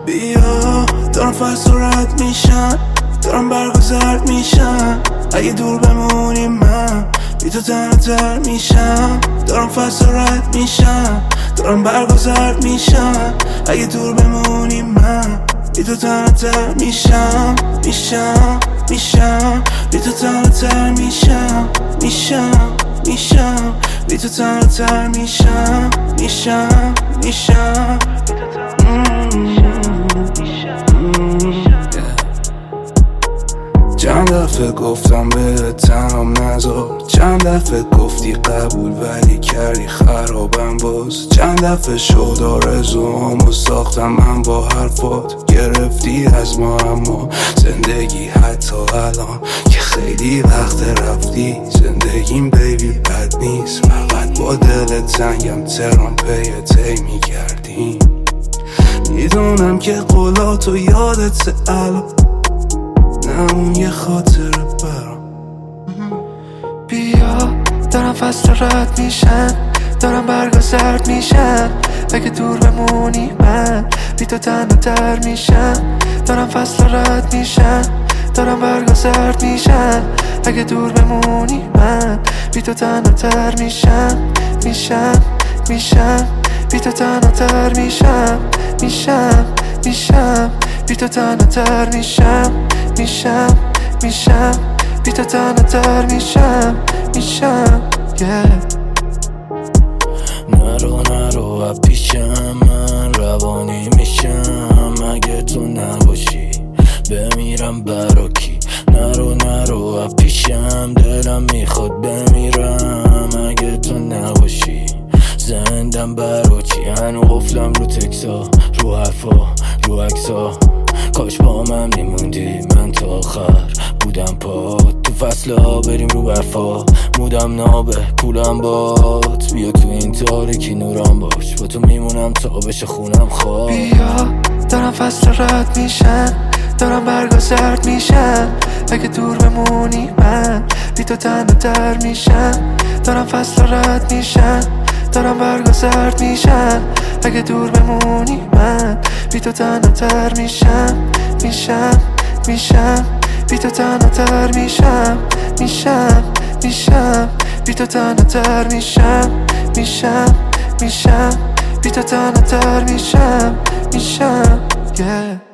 بیا دارم فصل رد میشن، دارم برگا زرد میشن. اگه دور بمونی من بی تو تنها تر میشم. دارم فصل رد میشن، دارم برگا زرد میشن. اگه دور بمونی من بی تو تنها تر میشم. بی تو تنها تر میشم. بی تو تنها تر میشم. چند دفعه گفتم به تنم نذار، چند دفعه گفتی قبول ولی کردی خرابم باز. چند دفعه شد آرزوامو ساختم من با حرفات، گرفتی از ما اما زندگی حتی الان که خیلی وقت رفتی. زندگیم بیبی بد نیست، فقط با دل تنگم تران پی میگردیم. میدونم که قولاتو یادت الان، نه اون یه خاطر برام. بیا دارم فصل رد میشن، دارم برگا زرد میشن. اگه دور بمونی من بی تو تنها تر میشم. دارم فصل رد میشن، دارم برگا زرد میشن. اگه دور بمونی من بی تو تنها تر میشم. بی تو تنها تر میشم. بی تو تنها تر میشم. بی تو تنها تر میشم. نرو از پیشم، من روانی میشم. اگه تو نباشی بمیرم برا کی؟ نرو از پیشم، دلم میخواد بمیرم. اگه تو نباشی زندم برا چی؟ هنو قفلم رو تکسا، رو حرفا، رو عکسا. کاش با من میموندی، من تا آخر بودم پا. تو فصلها بریم رو برفا، مودم نابه کولم باد. بیا تو این تاریکی نورم باش، با تو میمونم تا بشه خونم خواب. بیا دارم فصل رد میشن، دارم برگا زرد میشن. اگه دور بمونی من بی تو تنها تر میشم. دارم فصل رد میشن، دارم برگا زرد میشن. اگه دور بمونی من بی تو تنها تر میشم. بی تو تنها تر میشم. بی تو تنها تر میشم. بی تو تنها تر میشم.